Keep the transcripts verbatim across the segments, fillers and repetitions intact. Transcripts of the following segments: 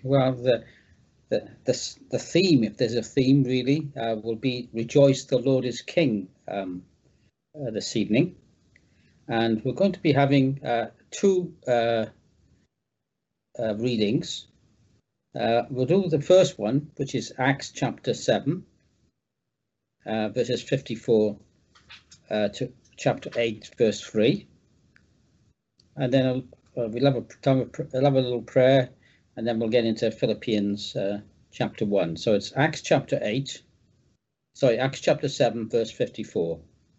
Well, the, the the the theme, if there's a theme, really, uh, will be "Rejoice, the Lord is King" um, uh, this evening, and we're going to be having uh, two uh, uh, readings. Uh, we'll do the first one, which is Acts chapter seven, uh, verses fifty-four uh, to chapter eight, verse three, and then uh, we'll have a, we'll have a little prayer, and then we'll get into Philippians uh, chapter one. So it's Acts chapter eight, sorry, Acts chapter seven, verse fifty-four.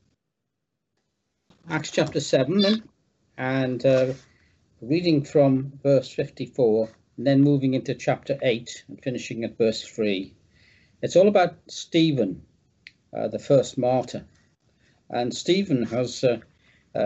Acts chapter seven, and uh, reading from verse fifty-four, and then moving into chapter eight and finishing at verse three. It's all about Stephen, uh, the first martyr. And Stephen has, uh, uh,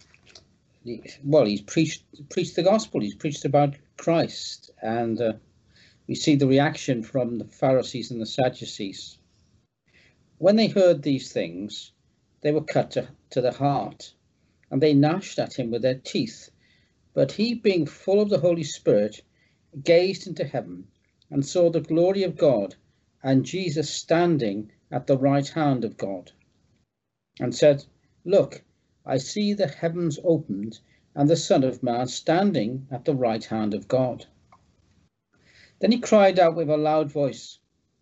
well, he's preached preached the gospel. He's preached about Christ, and uh, we see the reaction from the Pharisees and the Sadducees. When they heard these things, they were cut to, to the heart, and they gnashed at him with their teeth. But he, being full of the Holy Spirit, gazed into heaven and saw the glory of God and Jesus standing at the right hand of God, and said, Look, I see the heavens opened and the Son of Man standing at the right hand of God. Then he cried out with a loud voice.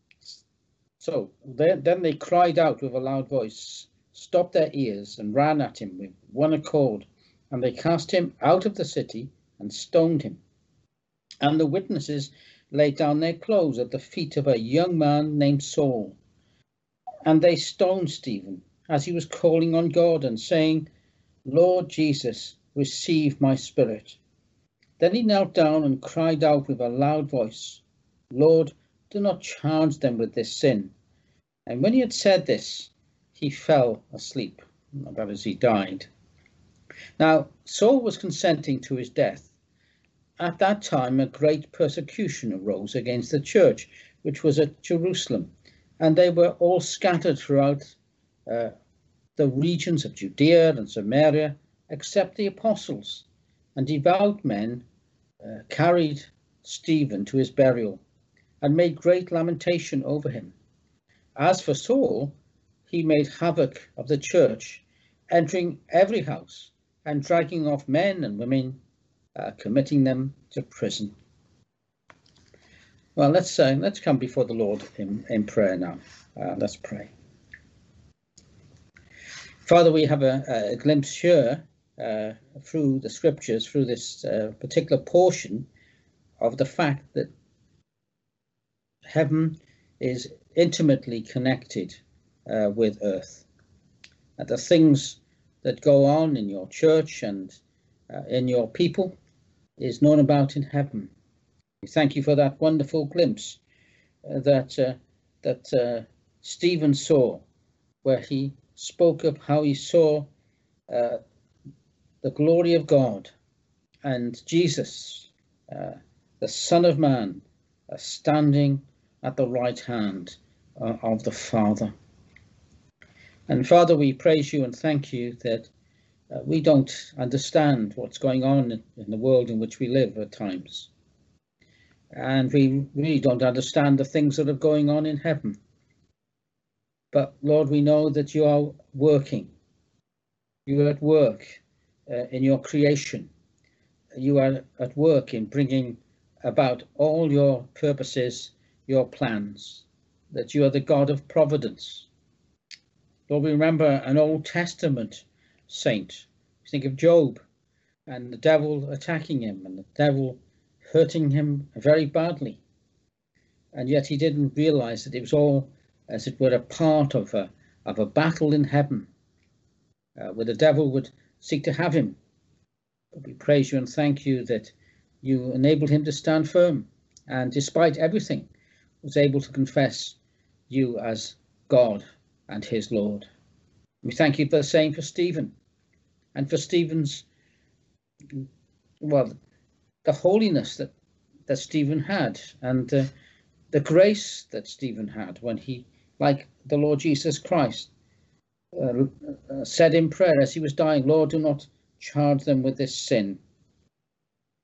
So then they cried out with a loud voice, stopped their ears, and ran at him with one accord. And they cast him out of the city and stoned him. And the witnesses laid down their clothes at the feet of a young man named Saul. And they stoned Stephen as he was calling on God and saying, Lord Jesus, receive my spirit. Then he knelt down and cried out with a loud voice, Lord, do not charge them with this sin. And when he had said this, he fell asleep. That is, he died. Now, Saul was consenting to his death. At that time, a great persecution arose against the church, which was at Jerusalem, and they were all scattered throughout uh, the regions of Judea and Samaria, except the apostles. And devout men uh, carried Stephen to his burial and made great lamentation over him. As for Saul, he made havoc of the church, entering every house and dragging off men and women, uh, committing them to prison. Well, let's uh, let's come before the Lord in, in prayer now. Uh, let's pray. Father, we have a, a glimpse here uh, through the scriptures, through this uh, particular portion, of the fact that heaven is intimately connected uh, with earth. And the things that go on in your church and uh, in your people is known about in heaven. We thank you for that wonderful glimpse uh, that uh, that uh, Stephen saw, where he spoke of how he saw uh, the glory of God and Jesus, uh, the Son of Man, uh, standing at the right hand uh, of the Father. And Father, we praise you and thank you that uh, we don't understand what's going on in, in the world in which we live at times. And we really don't understand the things that are going on in heaven. But Lord, we know that you are working. You are at work uh, in your creation. You are at work in bringing about all your purposes, your plans, that you are the God of providence. Lord, we remember an Old Testament saint. Think of Job and the devil attacking him and the devil hurting him very badly. And yet he didn't realize that it was all, as it were, a part of a, of a battle in heaven, uh, where the devil would seek to have him. But we praise you and thank you that you enabled him to stand firm, and despite everything, was able to confess you as God and his Lord. We thank you for the same for Stephen, and for Stephen's, well, the holiness that, that Stephen had, and uh, the grace that Stephen had when he, like the Lord Jesus Christ, uh, uh, said in prayer as he was dying, Lord, do not charge them with this sin.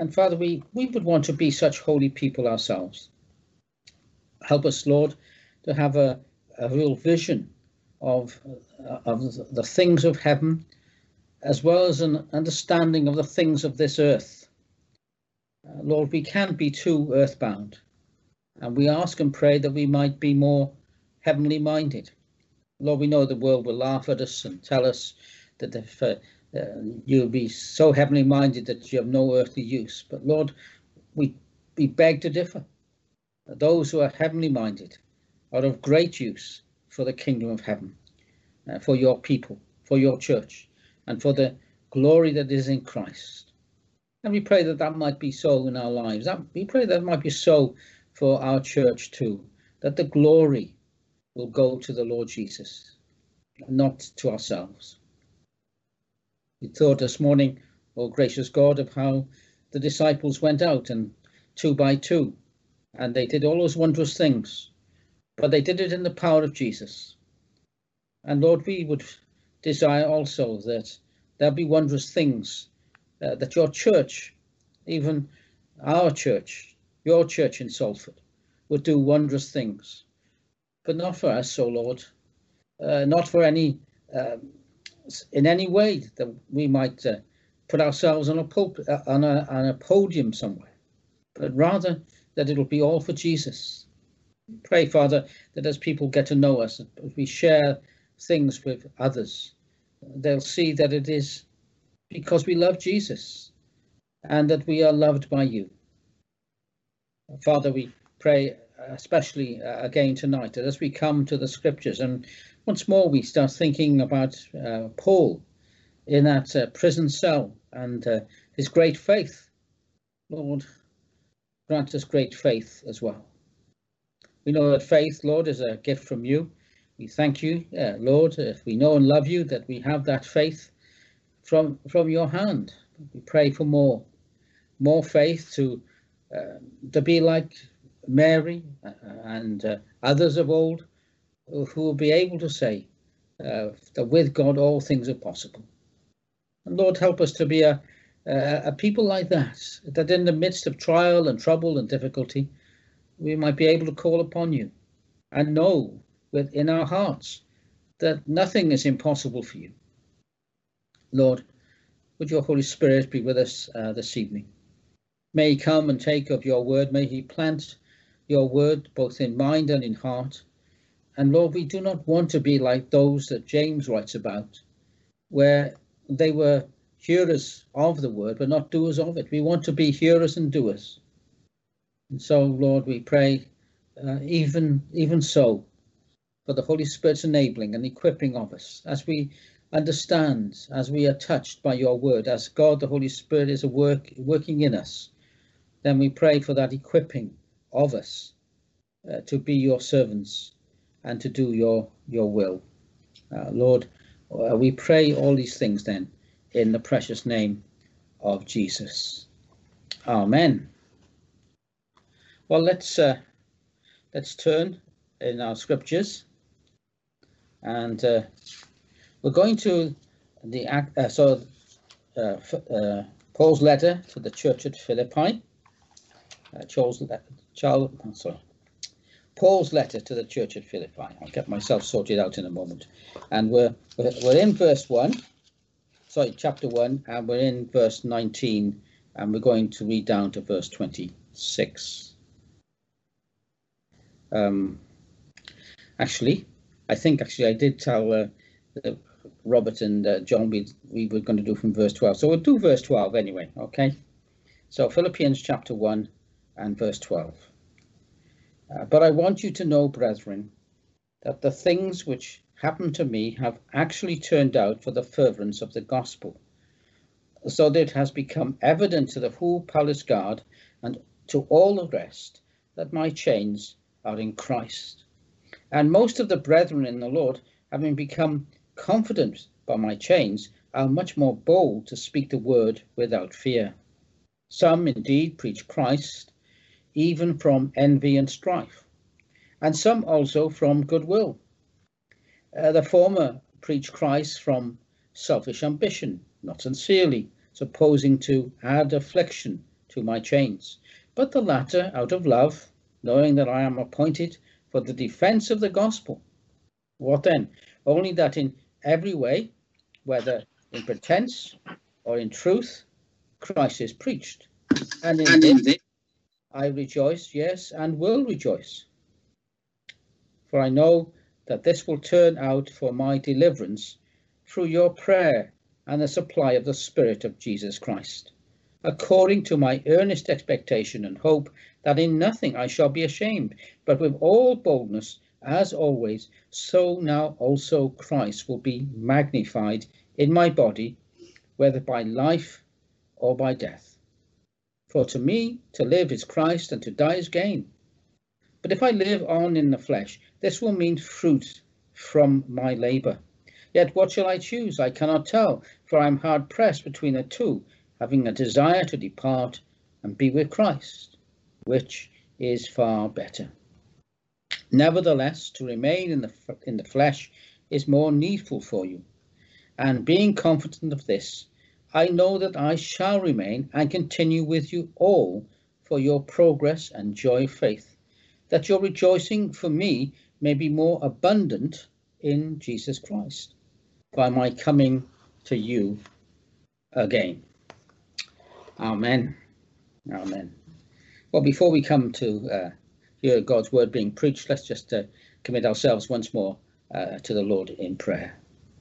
And Father, we, we would want to be such holy people ourselves. Help us, Lord, to have a, a real vision of, uh, of the things of heaven, as well as an understanding of the things of this earth. Uh, Lord, we can't be too earthbound, and we ask and pray that we might be more heavenly minded. Lord, we know the world will laugh at us and tell us that if uh, uh, you'll be so heavenly minded that you have no earthly use. But Lord, we, we beg to differ. Those who are heavenly minded are of great use for the kingdom of heaven, uh, for your people, for your church, and for the glory that is in Christ. And we pray that that might be so in our lives. That, we pray that might be so for our church too, that the glory will go to the Lord Jesus, not to ourselves. We thought this morning, oh gracious God, of how the disciples went out and two by two, and they did all those wondrous things, but they did it in the power of Jesus. And Lord, we would desire also that there'll be wondrous things, uh, that your church, even our church, your church in Salford, would do wondrous things. But not for us, O Lord, uh, not for any, uh, in any way that we might uh, put ourselves on a, pulpit, uh, on, a, on a podium somewhere, but rather that it'll be all for Jesus. Pray, Father, that as people get to know us, as we share things with others, they'll see that it is because we love Jesus and that we are loved by you. Father, we pray especially uh, again tonight, that as we come to the scriptures and once more we start thinking about uh, Paul in that uh, prison cell and uh, his great faith. Lord, grant us great faith as well. We know that faith, Lord, is a gift from you. We thank you, uh, Lord, if we know and love you, that we have that faith from, from your hand. We pray for more, more faith to, uh, to be like Mary and uh, others of old, who will be able to say uh, that with God all things are possible. And Lord, help us to be a, a, a people like that, that in the midst of trial and trouble and difficulty, we might be able to call upon you and know within our hearts that nothing is impossible for you. Lord, would your Holy Spirit be with us uh, this evening? May he come and take of your word. May he plant your word both in mind and in heart. And Lord, we do not want to be like those that James writes about, where they were hearers of the word, but not doers of it. We want to be hearers and doers. And so, Lord, we pray uh, even, even so for the Holy Spirit's enabling and equipping of us as we understand, as we are touched by your word, as God, the Holy Spirit, is a work, working in us. Then we pray for that equipping of us uh, to be your servants and to do your, your will. Uh, Lord, uh, we pray all these things then in the precious name of Jesus. Amen. Well, let's uh, let's turn in our scriptures, and uh, we're going to the uh, so uh, uh, Paul's letter to the church at Philippi. Uh, Charles, Charles, oh, sorry, Paul's letter to the church at Philippi. I'll get myself sorted out in a moment, and we're we're, we're in verse one, sorry, chapter one, and we're in verse nineteen, and we're going to read down to verse twenty-six. Um, actually, I think actually I did tell uh, uh, Robert and uh, John we, we were going to do from verse twelve. So we'll do verse twelve anyway, okay? So Philippians chapter one and verse twelve. Uh, but I want you to know, brethren, that the things which happened to me have actually turned out for the furtherance of the gospel, so that it has become evident to the whole palace guard and to all the rest that my chains are in Christ. And most of the brethren in the Lord, having become confident by my chains, are much more bold to speak the word without fear. Some indeed preach Christ, even from envy and strife, and some also from goodwill. Uh, the former preach Christ from selfish ambition, not sincerely, supposing to add affliction to my chains, but the latter out of love, knowing that I am appointed for the defense of the gospel. What then? Only that in every way, whether in pretense or in truth, Christ is preached. And in and this I rejoice, yes, and will rejoice. For I know that this will turn out for my deliverance through your prayer and the supply of the Spirit of Jesus Christ, according to my earnest expectation and hope that in nothing I shall be ashamed, but with all boldness, as always, so now also Christ will be magnified in my body, whether by life or by death. For to me to live is Christ, and to die is gain. But if I live on in the flesh, this will mean fruit from my labour. Yet what shall I choose? I cannot tell, for I am hard pressed between the two, having a desire to depart and be with Christ, which is far better. Nevertheless, to remain in the in the flesh is more needful for you. And being confident of this, I know that I shall remain and continue with you all for your progress and joy of faith, that your rejoicing for me may be more abundant in Jesus Christ, by my coming to you again. Amen. Amen. Well, before we come to uh, hear God's word being preached, let's just uh, commit ourselves once more uh, to the Lord in prayer.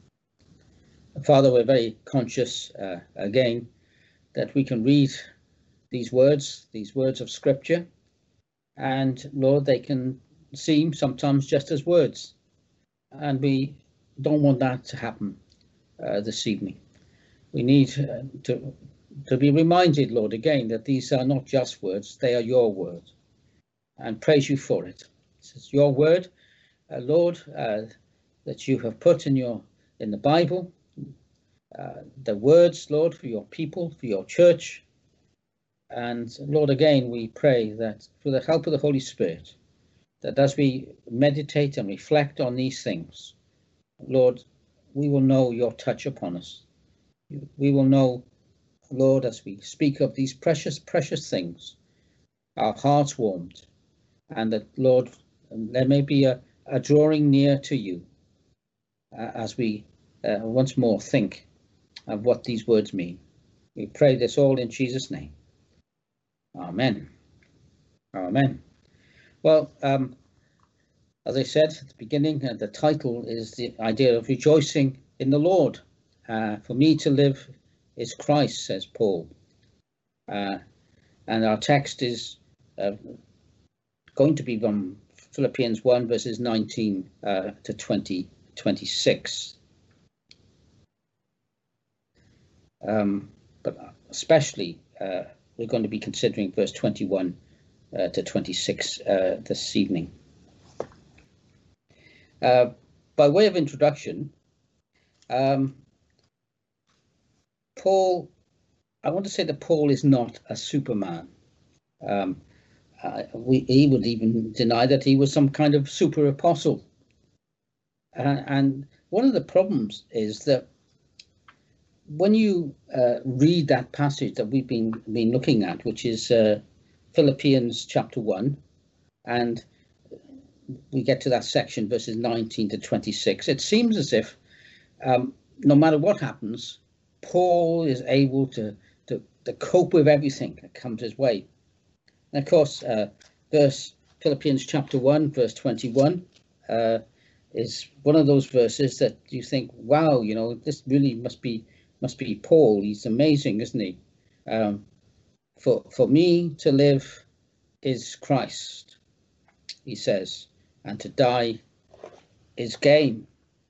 Father, we're very conscious uh, again that we can read these words, these words of Scripture, and Lord, they can seem sometimes just as words, and we don't want that to happen uh, this evening. We need uh, to to be reminded, Lord, again, that these are not just words, they are your words, and praise you for it. It's your word, uh, Lord, uh, that you have put in your in the Bible, uh, the words, Lord, for your people, for your church. And Lord, again, we pray that through the help of the Holy Spirit, that as we meditate and reflect on these things, Lord, we will know your touch upon us. We will know, Lord, as we speak of these precious, precious things, our hearts warmed, and that, Lord, there may be a, a drawing near to you uh, as we uh, once more think of what these words mean. We pray this all in Jesus' name. Amen. Amen. Well, um, as I said at the beginning, uh, the title is the idea of rejoicing in the Lord. Uh, for me to live is Christ, says Paul. Uh, and our text is uh, going to be from Philippians one, verses nineteen uh, to twenty, twenty-six. Um, but especially, uh, we're going to be considering verse twenty-one uh, to twenty-six uh, this evening. Uh, by way of introduction, um, Paul, I want to say that Paul is not a Superman. Um, uh, we, he would even deny that he was some kind of super apostle. Uh, and one of the problems is that when you uh, read that passage that we've been, been looking at, which is uh, Philippians chapter one, and we get to that section, verses nineteen to twenty-six, it seems as if um, no matter what happens, Paul is able to, to, to cope with everything that comes his way. And of course, uh, verse Philippians chapter one, verse twenty-one, uh, is one of those verses that you think, wow, you know, this really must be must be Paul. He's amazing, isn't he? Um, for for me to live is Christ, he says, and to die is gain.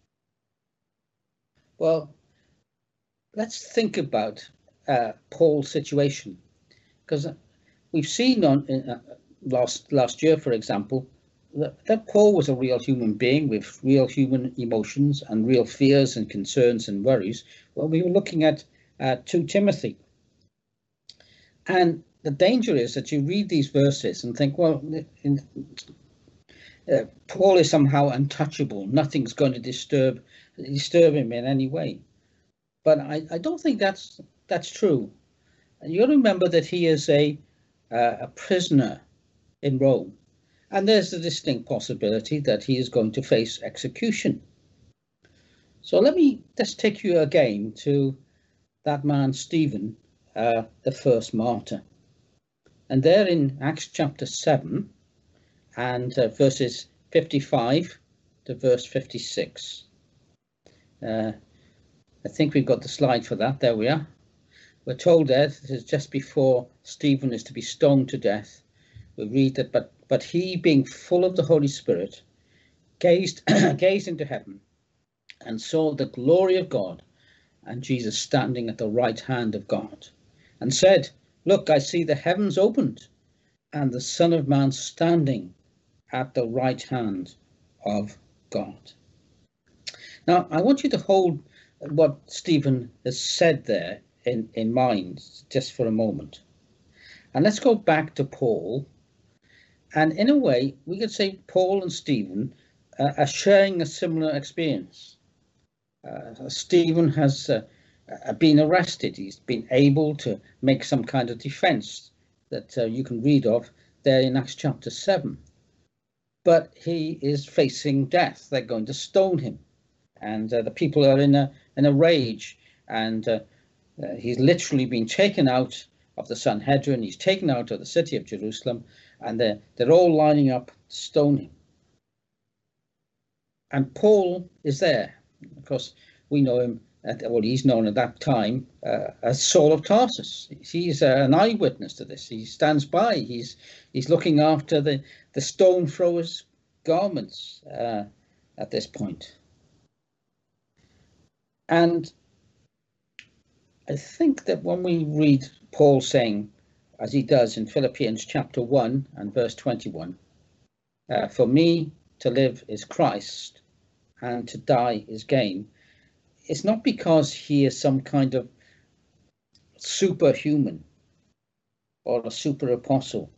Well, let's think about uh, Paul's situation, because we've seen on uh, last last year, for example, that, that Paul was a real human being with real human emotions and real fears and concerns and worries. Well, we were looking at uh, Second Timothy, and the danger is that you read these verses and think, well, in, uh, Paul is somehow untouchable. Nothing's going to disturb disturb him in any way. But I, I don't think that's that's true. And you got to remember that he is a, uh, a prisoner in Rome. And there's a distinct possibility that he is going to face execution. So let me just take you again to that man, Stephen, uh, the first martyr. And there in Acts chapter seven and uh, verses fifty-five to verse fifty-six. Uh, I think we've got the slide for that. There we are. We're told there, this is just before Stephen is to be stoned to death. We read that, but, but he, being full of the Holy Spirit, gazed, gazed into heaven and saw the glory of God and Jesus standing at the right hand of God, and said, look, I see the heavens opened and the Son of Man standing at the right hand of God. Now, I want you to hold what Stephen has said there in, in mind just for a moment. And let's go back to Paul. And in a way, we could say Paul and Stephen uh, are sharing a similar experience. Uh, Stephen has uh, been arrested. He's been able to make some kind of defense that uh, you can read of there in Acts chapter seven. But he is facing death. They're going to stone him. And uh, the people are in a, in a rage. And uh, uh, he's literally been taken out of the Sanhedrin. He's taken out of the city of Jerusalem. And they're, they're all lining up to stone him. And Paul is there. Of course, we know him, at, well, he's known at that time uh, as Saul of Tarsus. He's uh, an eyewitness to this. He stands by. He's he's looking after the, the stone throwers' garments uh, at this point. And I think that when we read Paul saying, as he does in Philippians chapter one and verse twenty-one, uh, for me to live is Christ and to die is gain, it's not because he is some kind of superhuman or a super apostle,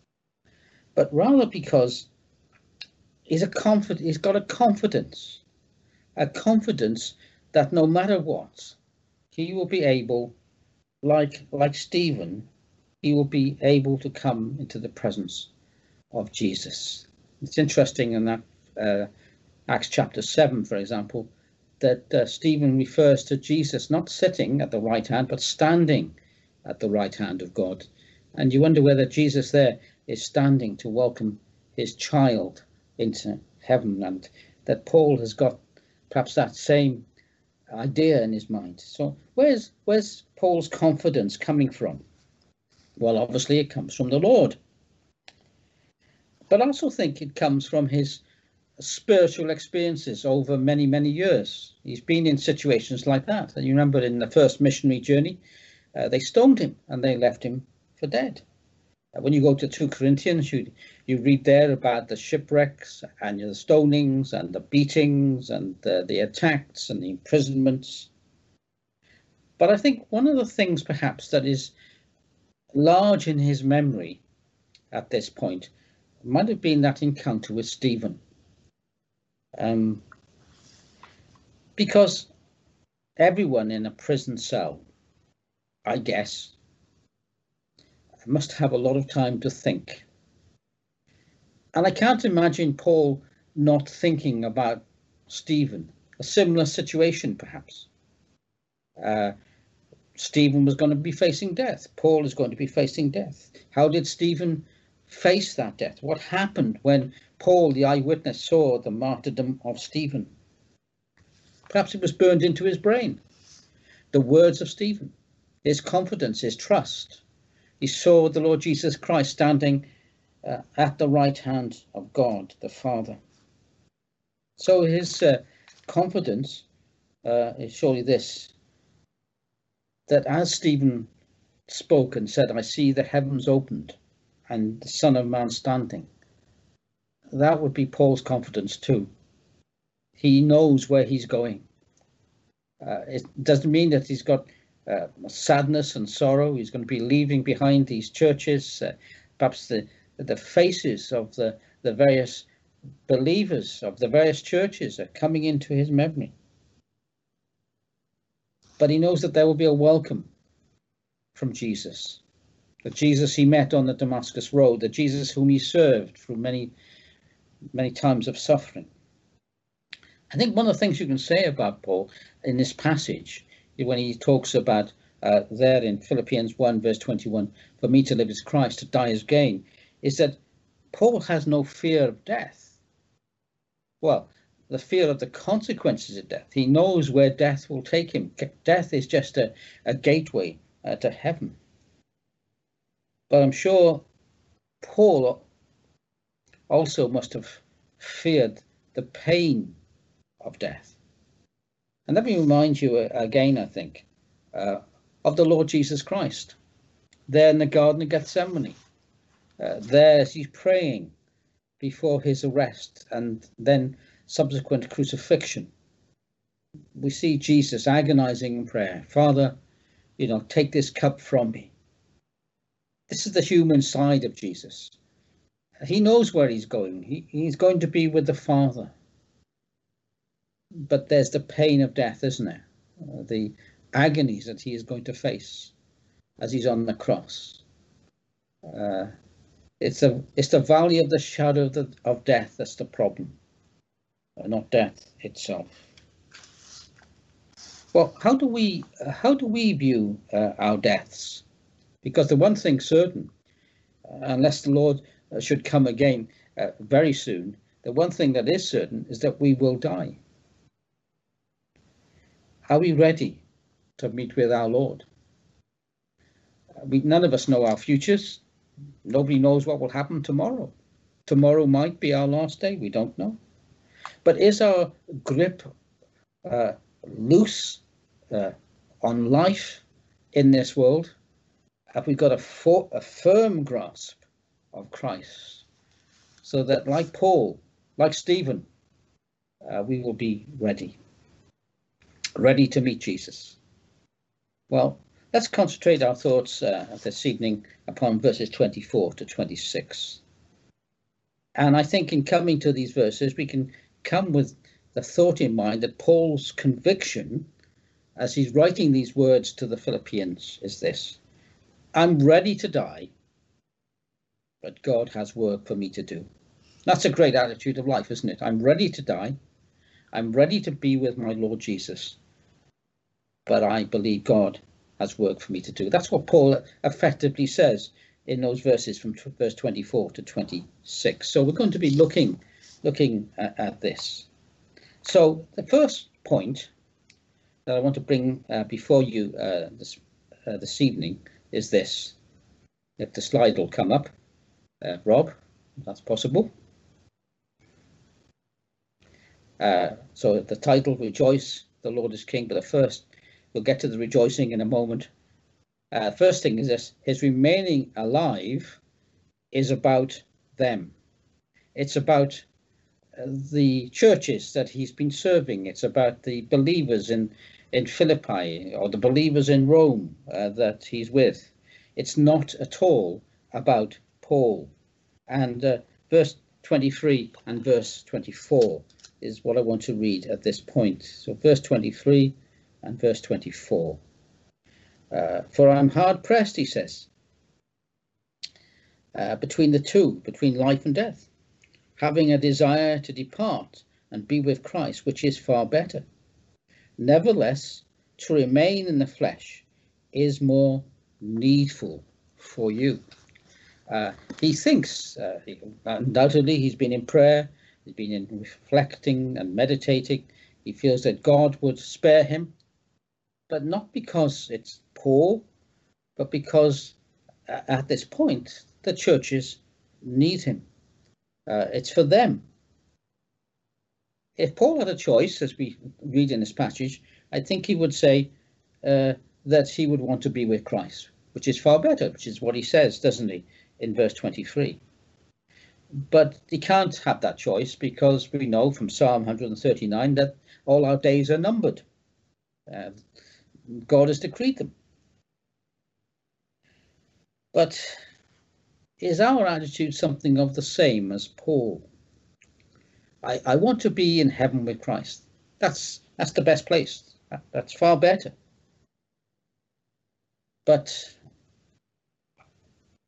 but rather because he's a confid- he's got a confidence, a confidence that no matter what, he will be able, like like Stephen, he will be able to come into the presence of Jesus. It's interesting in that uh, Acts chapter seven, for example, that uh, Stephen refers to Jesus not sitting at the right hand, but standing at the right hand of God. And you wonder whether Jesus there is standing to welcome his child into heaven, and that Paul has got perhaps that same idea in his mind. So where's where's Paul's confidence coming from? Well, obviously it comes from the Lord. But I also think it comes from his spiritual experiences over many, many years. He's been in situations like that. And you remember in the first missionary journey, uh, they stoned him and they left him for dead. Uh, when you go to two Corinthians, you, you read there about the shipwrecks and the stonings and the beatings and the, the attacks and the imprisonments. But I think one of the things perhaps that is large in his memory at this point might have been that encounter with Stephen. Um, because everyone in a prison cell, I guess, must have a lot of time to think. And I can't imagine Paul not thinking about Stephen, a similar situation perhaps. Uh, Stephen was going to be facing death. Paul is going to be facing death. How did Stephen face that death? What happened when Paul, the eyewitness, saw the martyrdom of Stephen? Perhaps it was burned into his brain. The words of Stephen, his confidence, his trust. He saw the Lord Jesus Christ standing uh, at the right hand of God, the Father. So his uh, confidence uh, is surely this, that as Stephen spoke and said, I see the heavens opened and the Son of Man standing, that would be Paul's confidence too. He knows where he's going. Uh, it doesn't mean that he's got uh, sadness and sorrow. He's going to be leaving behind these churches, uh, perhaps the the faces of the, the various believers of the various churches are coming into his memory. But he knows that there will be a welcome from Jesus, the Jesus he met on the Damascus road, the Jesus whom he served through many, many times of suffering. I think one of the things you can say about Paul in this passage, when he talks about uh, there in Philippians one, verse twenty-one, for me to live is Christ, to die is gain, is that Paul has no fear of death. Well, the fear of the consequences of death. He knows where death will take him. Death is just a, a gateway uh, to heaven. But I'm sure Paul also must have feared the pain of death. And let me remind you again, I think, uh, of the Lord Jesus Christ, there in the Garden of Gethsemane, uh, there as he's praying before his arrest and then subsequent crucifixion. We see Jesus agonizing in prayer. Father, you know, take this cup from me. This is the human side of Jesus. He knows where he's going. He, he's going to be with the Father. But there's the pain of death, isn't there? Uh, the agonies that he is going to face as he's on the cross. Uh, it's, a, it's the valley of the shadow of, the, of death that's the problem, uh, not death itself. Well, how do we, uh, how do we view uh, our deaths? Because the one thing certain, uh, unless the Lord uh, should come again uh, very soon, the one thing that is certain is that we will die. Are we ready to meet with our Lord? We, none of us know our futures. Nobody knows what will happen tomorrow. Tomorrow might be our last day. We don't know. But is our grip uh, loose uh, on life in this world? Have we got a, for, a firm grasp of Christ so that, like Paul, like Stephen, uh, we will be ready? Ready to meet Jesus. Well, let's concentrate our thoughts uh, this evening upon verses twenty-four to twenty-six. And I think in coming to these verses, we can come with the thought in mind that Paul's conviction, as he's writing these words to the Philippians, is this: I'm ready to die, but God has work for me to do. That's a great attitude of life, isn't it? I'm ready to die. I'm ready to be with my Lord Jesus. But I believe God has work for me to do. That's what Paul effectively says in those verses from verse twenty-four to twenty-six. So we're going to be looking, looking at, at this. So the first point that I want to bring uh, before you uh, this, uh, this evening is this. If the slide will come up, uh, Rob, if that's possible. Uh, so the title, Rejoice, the Lord is King, but the first, we'll get to the rejoicing in a moment. Uh, first thing is this: his remaining alive is about them. It's about uh, the churches that he's been serving. It's about the believers in, in Philippi or the believers in Rome uh, that he's with. It's not at all about Paul. And uh, verse twenty-three and verse twenty-four is what I want to read at this point. So verse twenty-three and verse twenty-four. Uh, for I'm hard pressed, he says, uh, between the two, between life and death, having a desire to depart and be with Christ, which is far better. Nevertheless, to remain in the flesh is more needful for you. Uh, he thinks, uh, he, undoubtedly, he's been in prayer, he's been in reflecting and meditating. He feels that God would spare him, but not because it's Paul, but because uh, at this point, the churches need him. Uh, it's for them. If Paul had a choice, as we read in this passage, I think he would say uh, that he would want to be with Christ, which is far better, which is what he says, doesn't he, in verse twenty-three. But he can't have that choice because we know from Psalm one thirty-nine that all our days are numbered. Uh, God has decreed them. But is our attitude something of the same as Paul? I, I want to be in heaven with Christ. That's that's the best place. That, that's far better. But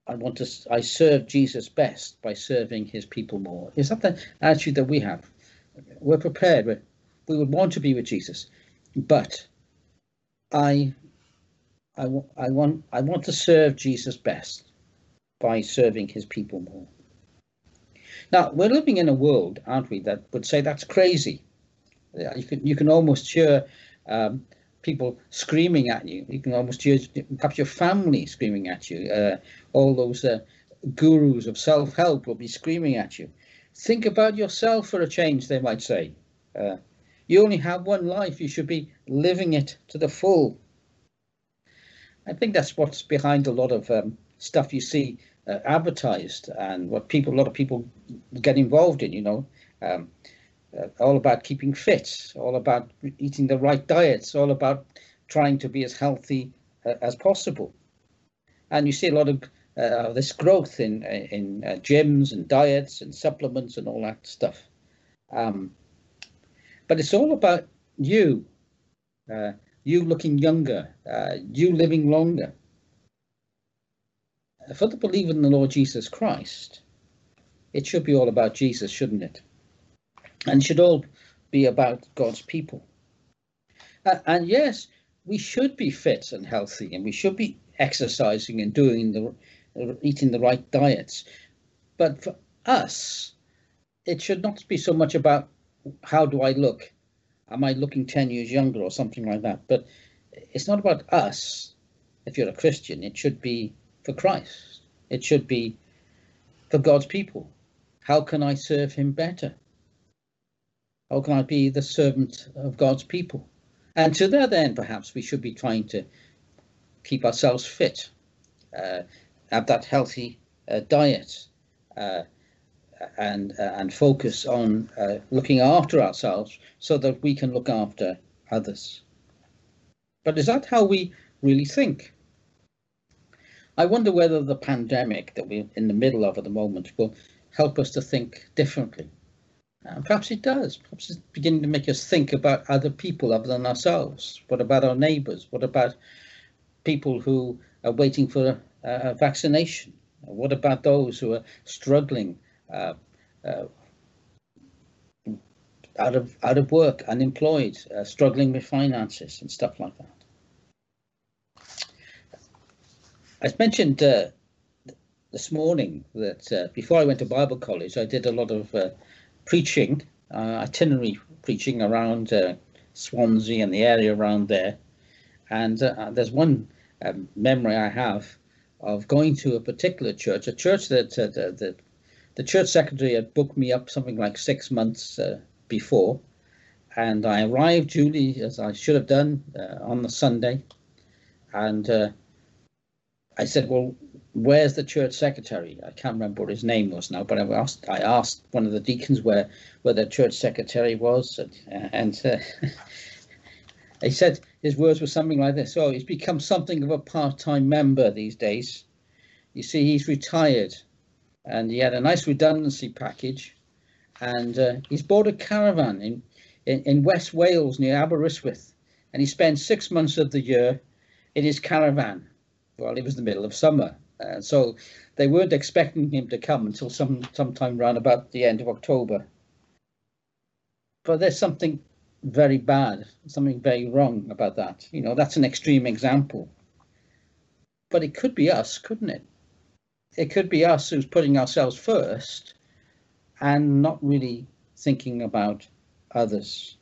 I want to, I serve Jesus best by serving his people more. Is that the attitude that we have? We're prepared. We're, we would want to be with Jesus, but I, I, I want, I want to serve Jesus best by serving his people more. Now, we're living in a world, aren't we, that would say that's crazy. You can, you can almost hear um, people screaming at you. You can almost hear perhaps your family screaming at you. Uh, all those uh, gurus of self-help will be screaming at you. Think about yourself for a change, they might say. Uh, you only have one life. You should be living it to the full. I think that's what's behind a lot of um, stuff you see uh, advertised, and what people, a lot of people get involved in, you know. Um, Uh, all about keeping fit, all about eating the right diets, all about trying to be as healthy uh, as possible. And you see a lot of uh, this growth in in uh, gyms and diets and supplements and all that stuff. Um, but it's all about you, uh, you looking younger, uh, you living longer. For the believer in the Lord Jesus Christ, it should be all about Jesus, shouldn't it? And should all be about God's people. Uh, and yes, we should be fit and healthy, and we should be exercising and doing the uh, eating the right diets. But for us, it should not be so much about how do I look? Am I looking ten years younger or something like that? But it's not about us. If you're a Christian, it should be for Christ. It should be for God's people. How can I serve him better? How can I be the servant of God's people? And to that end, perhaps we should be trying to keep ourselves fit, uh, have that healthy uh, diet, uh, and uh, and focus on uh, looking after ourselves so that we can look after others. But is that how we really think? I wonder whether the pandemic that we're in the middle of at the moment will help us to think differently. Uh, perhaps it does. Perhaps it's beginning to make us think about other people other than ourselves. What about our neighbours? What about people who are waiting for a, a vaccination? What about those who are struggling, uh, uh, out of out of work, unemployed, uh, struggling with finances and stuff like that? I mentioned uh, this morning that uh, before I went to Bible college, I did a lot of uh, preaching, uh, itinerary preaching around uh, Swansea and the area around there. And uh, there's one um, memory I have of going to a particular church, a church that uh, the, the, the church secretary had booked me up something like six months uh, before. And I arrived duly, as I should have done, uh, on the Sunday. And uh, I said, well, where's the church secretary? I can't remember what his name was now, but I asked, I asked one of the deacons where, where the church secretary was, and, and uh, he said his words were something like this: oh, he's become something of a part-time member these days. You see, he's retired, and he had a nice redundancy package, and uh, he's bought a caravan in, in, in West Wales near Aberystwyth, and he spends six months of the year in his caravan. Well, it was the middle of summer, uh, so they weren't expecting him to come until some sometime around about the end of October. But there's something very bad, something very wrong about that. You know, that's an extreme example. But it could be us, couldn't it? It could be us who's putting ourselves first and not really thinking about others.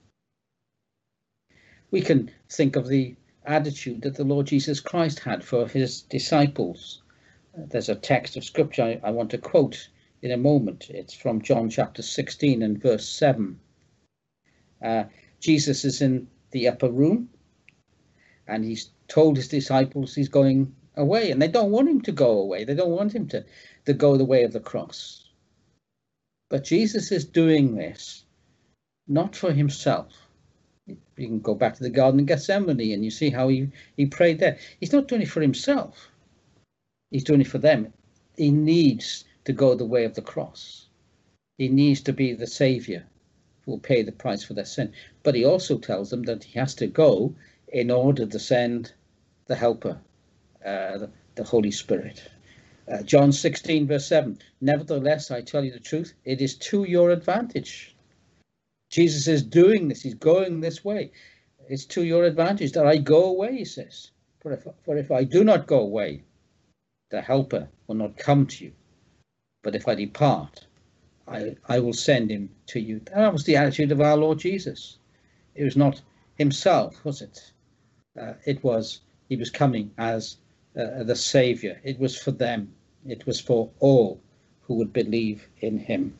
We can think of the attitude that the Lord Jesus Christ had for his disciples. There's a text of scripture I, I want to quote in a moment. It's from John chapter sixteen and verse seven. Uh, Jesus is in the upper room, and he's told his disciples he's going away, and they don't want him to go away. They don't want him to, to go the way of the cross. But Jesus is doing this not for himself. You can go back to the Garden of Gethsemane and you see how he, he prayed there. He's not doing it for himself. He's doing it for them. He needs to go the way of the cross. He needs to be the Saviour who will pay the price for their sin. But he also tells them that he has to go in order to send the Helper, uh, the, the Holy Spirit. Uh, John sixteen, verse seven, nevertheless, I tell you the truth, it is to your advantage. Jesus is doing this. He's going this way. It's to your advantage that I go away, he says. For if, for if I do not go away, the helper will not come to you. But if I depart, I, I will send him to you. That was the attitude of our Lord Jesus. It was not himself, was it? Uh, it was, he was coming as uh, the Saviour. It was for them. It was for all who would believe in him.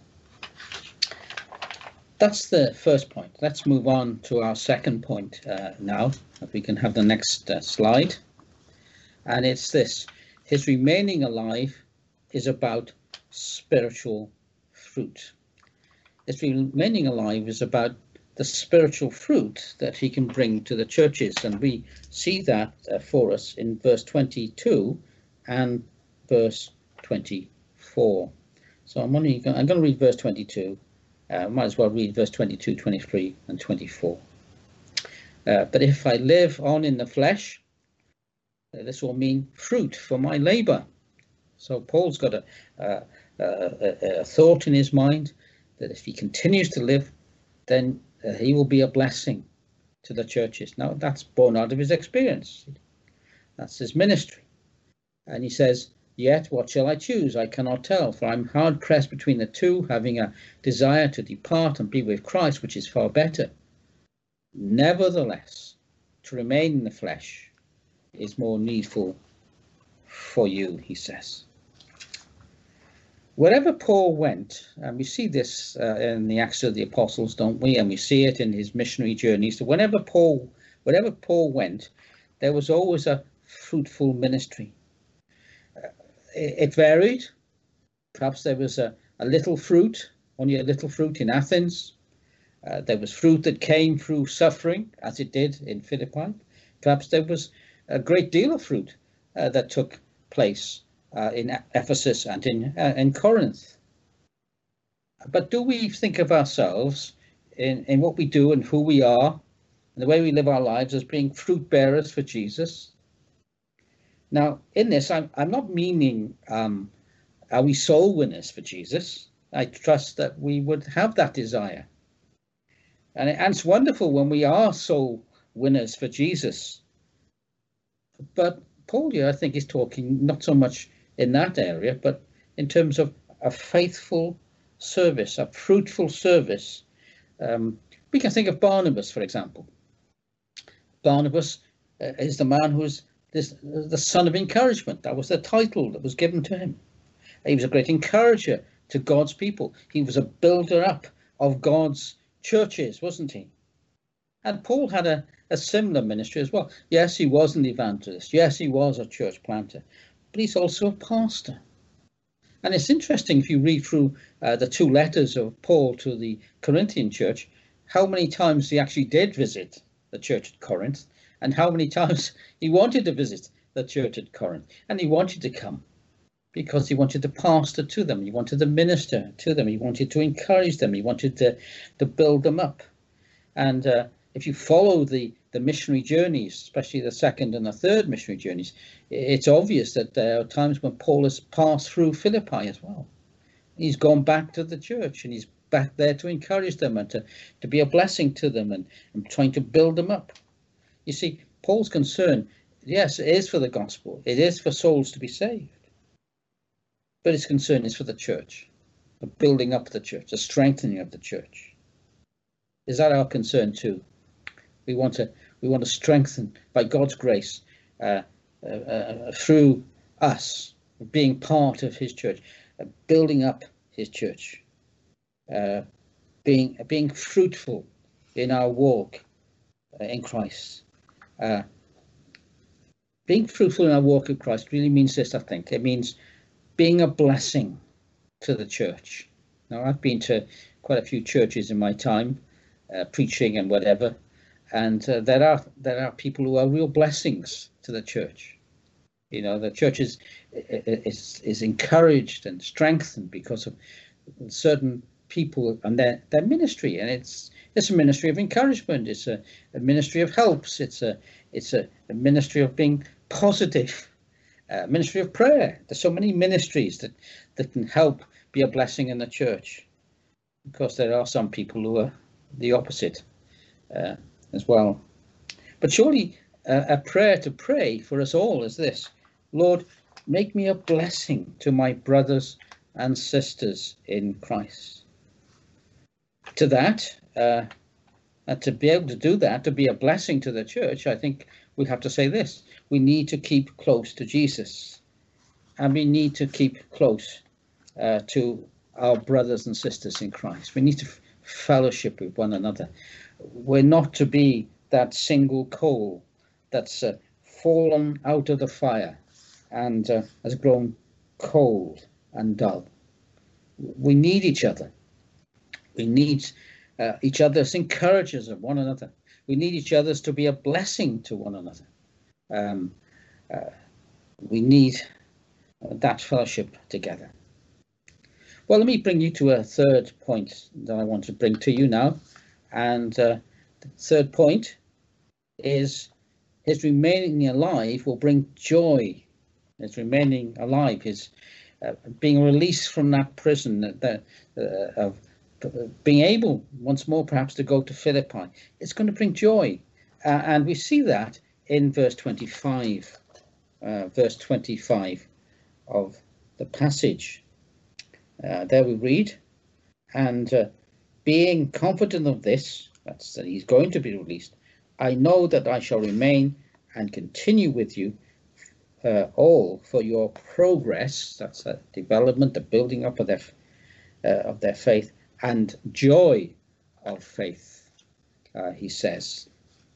That's the first point. Let's move on to our second point uh, now, if we can have the next uh, slide. And it's this: his remaining alive is about spiritual fruit. His remaining alive is about the spiritual fruit that he can bring to the churches, and we see that uh, for us in verse twenty-two and verse twenty-four. So I'm only going, I'm going to read verse twenty-two. Uh, might as well read verse twenty-two, twenty-three, and twenty-four. Uh, but if I live on in the flesh, uh, this will mean fruit for my labour. So Paul's got a, uh, a, a thought in his mind that if he continues to live, then uh, he will be a blessing to the churches. Now, that's born out of his experience. That's his ministry. And he says, yet what shall I choose? I cannot tell, for I'm hard pressed between the two, having a desire to depart and be with Christ, which is far better. Nevertheless, to remain in the flesh is more needful for you, he says. Wherever Paul went, and we see this uh, in the Acts of the Apostles, don't we? And we see it in his missionary journeys. So whenever Paul, wherever Paul went, there was always a fruitful ministry. Uh, it, it varied. Perhaps there was a, a little fruit, only a little fruit in Athens. Uh, there was fruit that came through suffering, as it did in Philippi. Perhaps there was a great deal of fruit uh, that took place Uh, in Ephesus and in uh, in Corinth. But do we think of ourselves in, in what we do and who we are and the way we live our lives as being fruit bearers for Jesus? Now, in this, I'm, I'm not meaning um, are we soul winners for Jesus? I trust that we would have that desire. And, it, and it's wonderful when we are soul winners for Jesus. But Paul here, I think, is talking not so much in that area, but in terms of a faithful service, a fruitful service. Um, we can think of Barnabas, for example. Barnabas uh, is the man who was this, the son of encouragement. That was the title that was given to him. He was a great encourager to God's people. He was a builder up of God's churches, wasn't he? And Paul had a, a similar ministry as well. Yes, he was an evangelist. Yes, he was a church planter. But he's also a pastor. And it's interesting, if you read through uh, the two letters of Paul to the Corinthian church, how many times he actually did visit the church at Corinth, and how many times he wanted to visit the church at Corinth. And he wanted to come because he wanted to pastor to them. He wanted to minister to them. He wanted to encourage them. He wanted to, to build them up. And uh, if you follow the, the missionary journeys, especially the second and the third missionary journeys, it's obvious that there are times when Paul has passed through Philippi as well. He's gone back to the church and he's back there to encourage them and to, to be a blessing to them and, and trying to build them up. You see, Paul's concern, yes, it is for the gospel. It is for souls to be saved. But his concern is for the church, for building up the church, the strengthening of the church. Is that our concern too? We want to we want to strengthen by God's grace uh, uh, uh, through us being part of his church, uh, building up his church, uh, being being fruitful in our walk uh, in Christ. Uh, being fruitful in our walk in Christ really means this, I think. It means being a blessing to the church. Now, I've been to quite a few churches in my time, uh, preaching and whatever. And uh, there are there are people who are real blessings to the church. You know, the church is is, is encouraged and strengthened because of certain people and their, their ministry. And it's it's a ministry of encouragement. It's a, a ministry of helps. It's a it's a, a ministry of being positive uh, ministry of prayer. There's so many ministries that, that can help be a blessing in the church. Of course, there are some people who are the opposite uh, as well. But surely uh, a prayer to pray for us all is this: Lord, make me a blessing to my brothers and sisters in Christ. To that, uh, and to be able to do that, to be a blessing to the church, I think we have to say this: we need to keep close to Jesus, and we need to keep close uh, to our brothers and sisters in Christ. We need to f- fellowship with one another. We're not to be that single coal that's uh, fallen out of the fire and uh, has grown cold and dull. We need each other. We need uh, each other's encouragers of one another. We need each other's to be a blessing to one another. Um, uh, we need uh, that fellowship together. Well, let me bring you to a third point that I want to bring to you now. And uh, the third point is his remaining alive will bring joy. His remaining alive, his uh, being released from that prison, that, uh, of being able once more perhaps to go to Philippi. It's going to bring joy. Uh, and we see that in verse twenty-five, uh, verse twenty-five of the passage. Uh, there we read, and uh, being confident of this, that's that he's going to be released, I know that I shall remain and continue with you uh, all for your progress, that's the development, the building up of their, uh, of their faith, and joy of faith, uh, he says.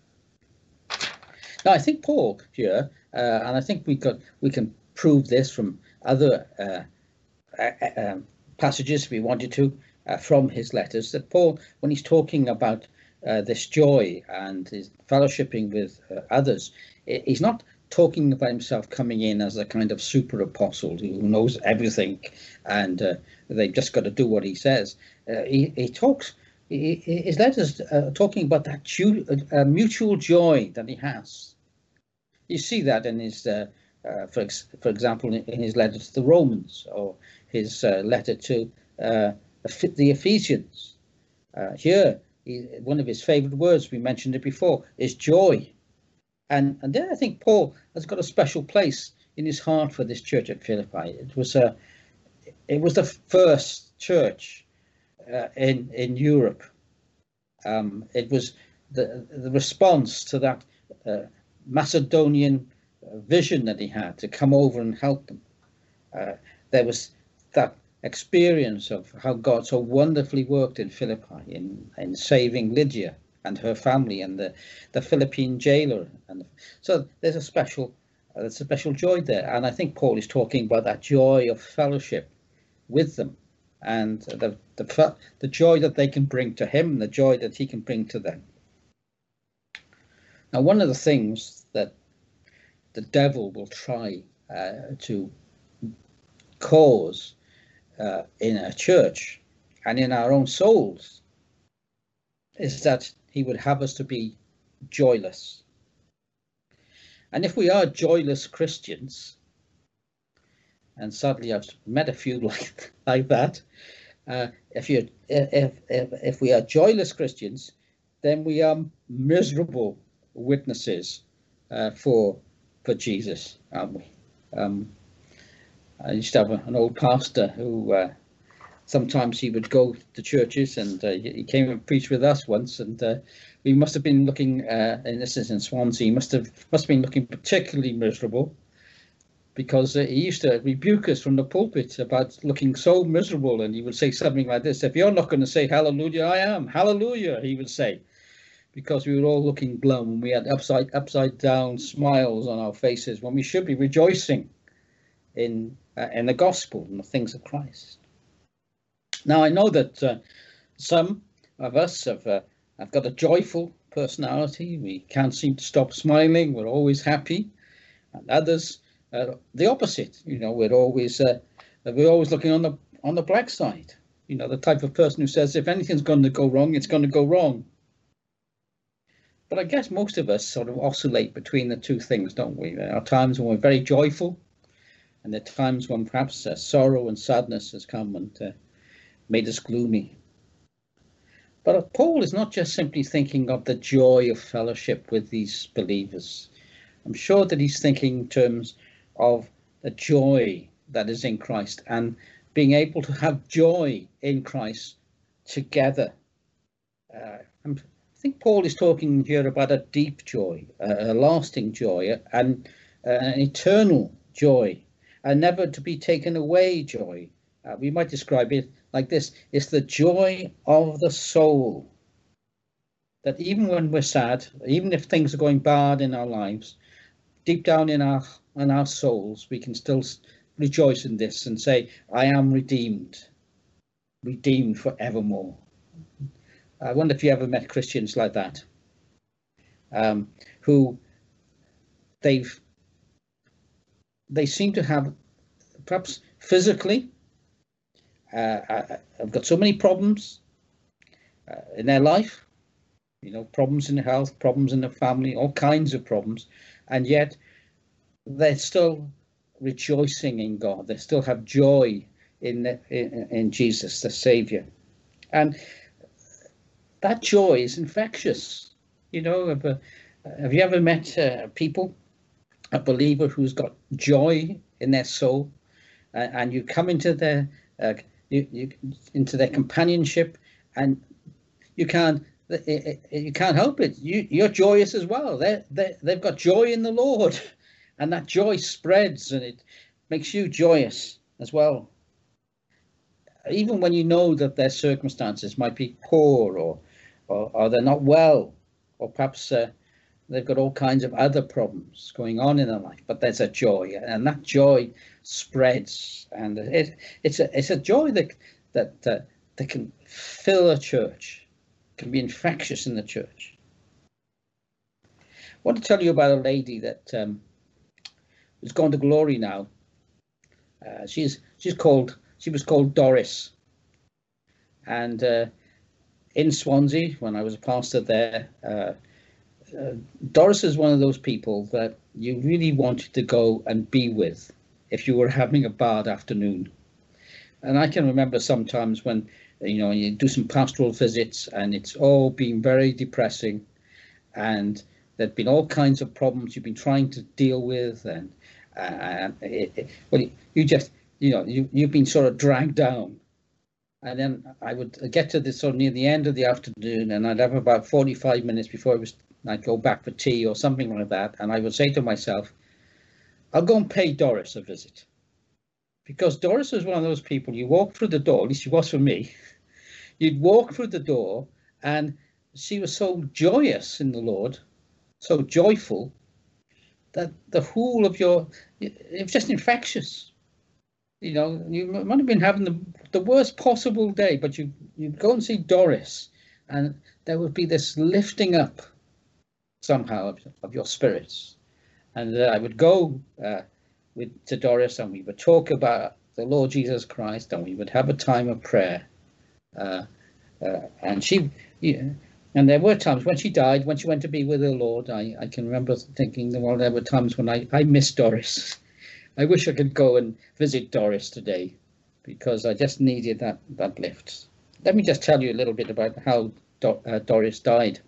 Now, I think Paul here, uh, and I think we could we can prove this from other uh, uh, um, passages if we wanted to, uh, from his letters, that Paul, when he's talking about uh, this joy and his fellowshipping with uh, others, he's not talking about himself coming in as a kind of super apostle who knows everything and uh, they've just got to do what he says. Uh, he, he talks, he, his letters uh, talking about that ju- uh, mutual joy that he has. You see that in his, uh, uh, for, ex- for example, in, in his letter to the Romans, or his uh, letter to uh, the Ephesians. Uh, here, he, one of his favorite words, we mentioned it before, is joy. And, and there I think Paul has got a special place in his heart for this church at Philippi. It was a, it was the first church uh, in in Europe. Um, it was the the response to that uh, Macedonian vision that he had to come over and help them. Uh, there was that experience of how God so wonderfully worked in Philippi in, in saving Lydia and her family and the, the Philippine jailer. And so there's a special uh, there's a special joy there. And I think Paul is talking about that joy of fellowship with them and the, the, the joy that they can bring to him, the joy that he can bring to them. Now, one of the things that the devil will try uh, to cause uh, in a church and in our own souls is that he would have us to be joyless. And if we are joyless Christians, and sadly I've met a few like, like that, uh, if, you if, if, if we are joyless Christians, then we are miserable witnesses uh, for for Jesus, aren't we? Um, I used to have a, an old pastor who uh, sometimes he would go to churches, and uh, he came and preached with us once, and uh, we must have been looking, uh, and this is in Swansea, he must have must have been looking particularly miserable, because uh, he used to rebuke us from the pulpit about looking so miserable, and he would say something like this: if you're not going to say hallelujah, I am. Hallelujah, he would say. Because we were all looking glum and we had upside upside down smiles on our faces when we should be rejoicing in uh, in the gospel and the things of Christ. Now, I know that uh, some of us have, uh, have got a joyful personality. We can't seem to stop smiling. We're always happy. And others, uh, the opposite. You know, we're always uh, we're always looking on the on the black side. You know, the type of person who says if anything's going to go wrong, it's going to go wrong. But I guess most of us sort of oscillate between the two things, don't we? There are times when we're very joyful, and there are times when perhaps uh, sorrow and sadness has come and uh, made us gloomy. But Paul is not just simply thinking of the joy of fellowship with these believers. I'm sure that he's thinking in terms of the joy that is in Christ and being able to have joy in Christ together. Uh, I think Paul is talking here about a deep joy, a, a lasting joy, and uh, an eternal joy, a never to be taken away joy. Uh, we might describe it like this: it's the joy of the soul. That even when we're sad, even if things are going bad in our lives, deep down in our in our souls, we can still rejoice in this and say, I am redeemed, redeemed forevermore. I wonder if you ever met Christians like that, um, who they've they seem to have, perhaps physically, uh, have got so many problems uh, in their life, you know, problems in health, problems in the family, all kinds of problems, and yet they're still rejoicing in God. They still have joy in the, in, in Jesus, the Savior, and that joy is infectious. You know, have, uh, have you ever met uh, people, a believer who's got joy in their soul, uh, and you come into their uh, you, you into their companionship, and you can't you can't help it. You you're joyous as well. They they they've got joy in the Lord, and that joy spreads, and it makes you joyous as well. Even when you know that their circumstances might be poor, or or, or they're not well, or perhaps uh, they've got all kinds of other problems going on in their life, but there's a joy, and that joy spreads, and it, it's a it's a joy that that uh, that can fill a church, can be infectious in the church. I want to tell you about a lady that um, has gone to glory now. Uh, she's she's called she was called Doris, and uh, in Swansea, when I was a pastor there, uh, uh, Doris is one of those people that you really wanted to go and be with if you were having a bad afternoon. And I can remember sometimes when, you know, you do some pastoral visits and it's all been very depressing, and there've been all kinds of problems you've been trying to deal with, and uh, it, it, well, you just, you know, you, you've been sort of dragged down. And then I would get to this sort of near the end of the afternoon, and I'd have about forty-five minutes before it was, I'd go back for tea or something like that. And I would say to myself, I'll go and pay Doris a visit. Because Doris was one of those people, you walk through the door, at least she was for me. You'd walk through the door, and she was so joyous in the Lord, so joyful, that the whole of your, it was just infectious. You know, you might have been having the, the worst possible day, but you, you'd go and see Doris, and there would be this lifting up somehow of, of your spirits. And uh, I would go uh, with to Doris, and we would talk about the Lord Jesus Christ, and we would have a time of prayer. Uh, uh, and she, yeah, and there were times when she died, when she went to be with the Lord, I, I can remember thinking, well, there were times when I, I missed Doris. I wish I could go and visit Doris today, because I just needed that, that lift. Let me just tell you a little bit about how Do, uh, Doris died.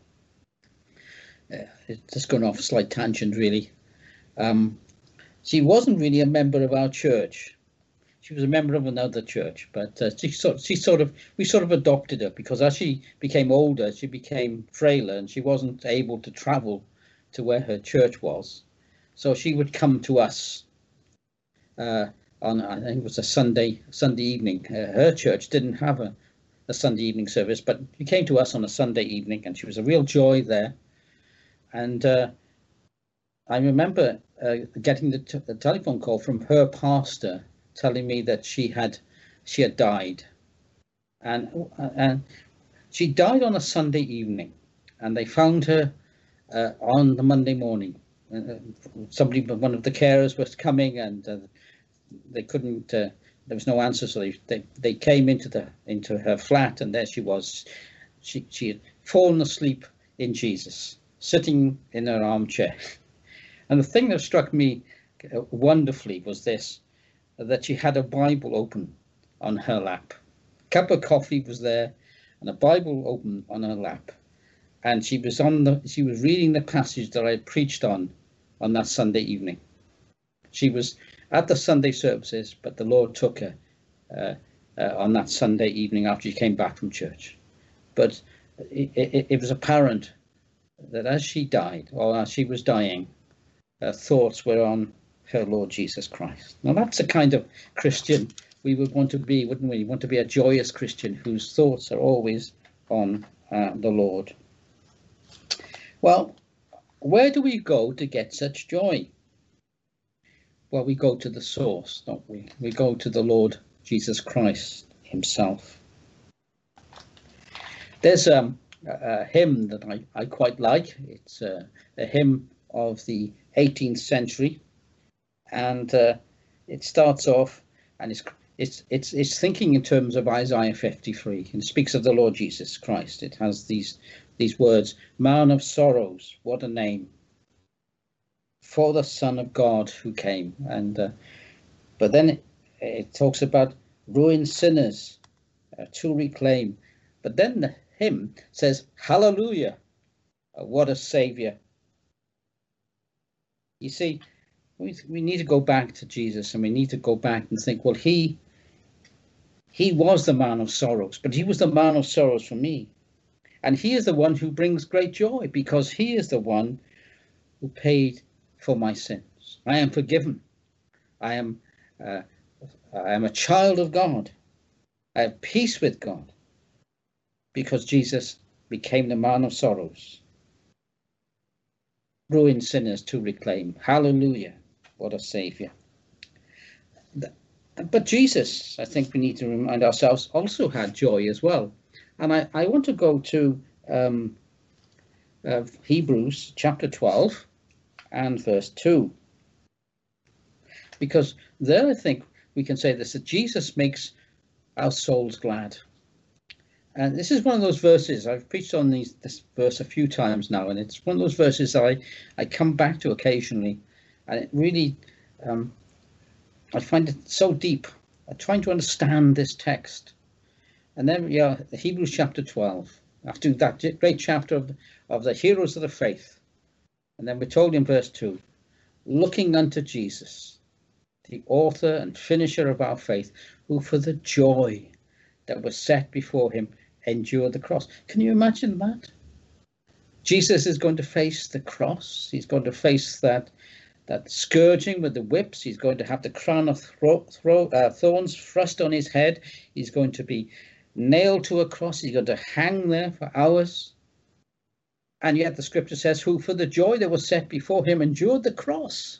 Uh, it's just going off a slight tangent, really. Um, she wasn't really a member of our church. She was a member of another church, but uh, she, sort, she sort of, we sort of adopted her, because as she became older, she became frailer, and she wasn't able to travel to where her church was. So she would come to us. Uh, on I think it was a Sunday Sunday evening. Uh, her church didn't have a, a Sunday evening service, but she came to us on a Sunday evening, and she was a real joy there. And uh, I remember uh, getting the, t the telephone call from her pastor telling me that she had she had died, and and she died on a Sunday evening, and they found her uh, on the Monday morning. Uh, somebody, one of the carers was coming, and uh, they couldn't. Uh, there was no answer, so they, they they came into the into her flat, and there she was. She she had fallen asleep in Jesus, sitting in her armchair. And the thing that struck me wonderfully was this: that she had a Bible open on her lap. A cup of coffee was there and a Bible open on her lap. And she was on the she was reading the passage that I preached on on that Sunday evening. She was at the Sunday services, but the Lord took her uh, uh, on that Sunday evening after she came back from church. But it, it, it was apparent that as she died, or as she was dying, her thoughts were on her Lord Jesus Christ. Now that's the kind of Christian we would want to be, wouldn't we? We want to be a joyous Christian whose thoughts are always on uh, the Lord. Well, where do we go to get such joy? Well, we go to the source, don't we? We go to the Lord Jesus Christ himself. There's um, a hymn that I, I quite like. It's uh, a hymn of the eighteenth century, and uh, it starts off, and it's it's it's it's thinking in terms of Isaiah fifty-three, and speaks of the Lord Jesus Christ. It has these these words: "Man of sorrows, what a name, for the Son of God who came." And uh, but then it, it talks about ruined sinners uh, to reclaim. But then the hymn says, "Hallelujah, uh, what a Saviour." You see, we we need to go back to Jesus, and we need to go back and think, well, he he was the man of sorrows, but he was the man of sorrows for me, and he is the one who brings great joy, because he is the one who paid for my sins. I am forgiven. I am uh, I am a child of God. I have peace with God, because Jesus became the man of sorrows. Ruined sinners to reclaim. Hallelujah, what a Saviour. But Jesus, I think we need to remind ourselves, also had joy as well. And I, I want to go to um, uh, Hebrews chapter twelve and verse two. Because there I think we can say this, that Jesus makes our souls glad. And this is one of those verses, I've preached on these, this verse a few times now, and it's one of those verses that I, I come back to occasionally, and it really, um, I find it so deep. I'm trying to understand this text. And then we are Hebrews chapter twelve, after that great chapter of, of the heroes of the faith. And then we're told in verse two, looking unto Jesus, the author and finisher of our faith, who for the joy that was set before him endured the cross. Can you imagine that? Jesus is going to face the cross. He's going to face that that scourging with the whips. He's going to have the crown of thro thro uh, thorns thrust on his head. He's going to be nailed to a cross. He's going to hang there for hours. And yet the scripture says, who for the joy that was set before him endured the cross.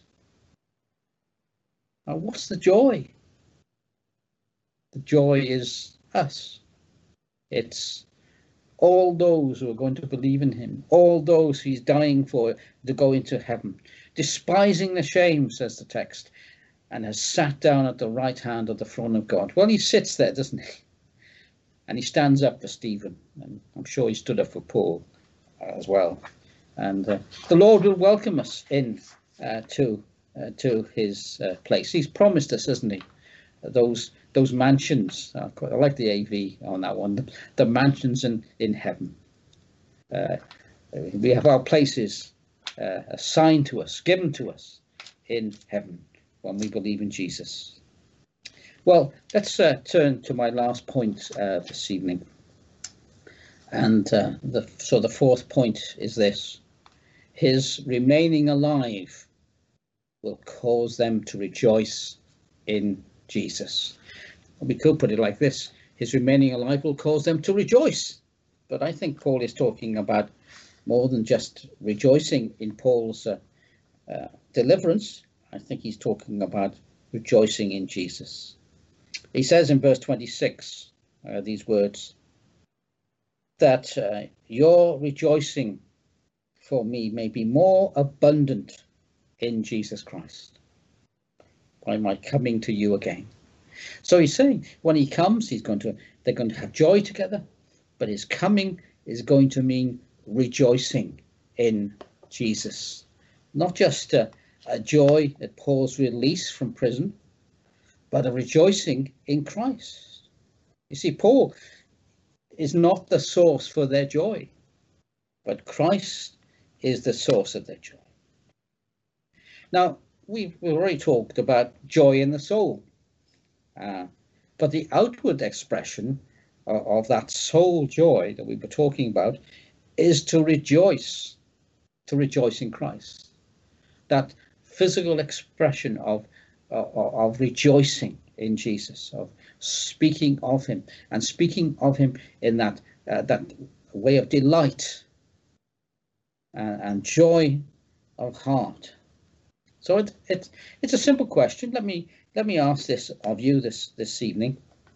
Now, what's the joy? The joy is us. It's all those who are going to believe in him, all those he's dying for to go into heaven, despising the shame, says the text, and has sat down at the right hand of the throne of God. Well, he sits there, doesn't he? And he stands up for Stephen, and I'm sure he stood up for Paul as well. And uh, the Lord will welcome us in uh, to uh, to his uh, place. He's promised us, hasn't he? Those those mansions. I like the A V on that one. The, the mansions in in heaven. Uh, we have our places uh, assigned to us, given to us in heaven when we believe in Jesus. Well, let's uh, turn to my last point uh, this evening. And uh, the, so the fourth point is this: his remaining alive will cause them to rejoice in Jesus. We could put it like this: his remaining alive will cause them to rejoice. But I think Paul is talking about more than just rejoicing in Paul's uh, uh, deliverance. I think he's talking about rejoicing in Jesus. He says in verse twenty-six, uh, these words, that uh, your rejoicing for me may be more abundant in Jesus Christ by my coming to you again. So he's saying when he comes, he's going to, they're going to have joy together, but his coming is going to mean rejoicing in Jesus. Not just a, a joy at Paul's release from prison, but a rejoicing in Christ. You see, Paul is not the source for their joy, but Christ is the source of their joy. Now, we've, we've already talked about joy in the soul, uh, but the outward expression of, of that soul joy that we were talking about is to rejoice, to rejoice in Christ. That physical expression of, of, of rejoicing in Jesus, of speaking of him, and speaking of him in that uh, that way of delight and, and joy of heart. So it, it, it's a simple question. Let me let me ask this of you this, this evening.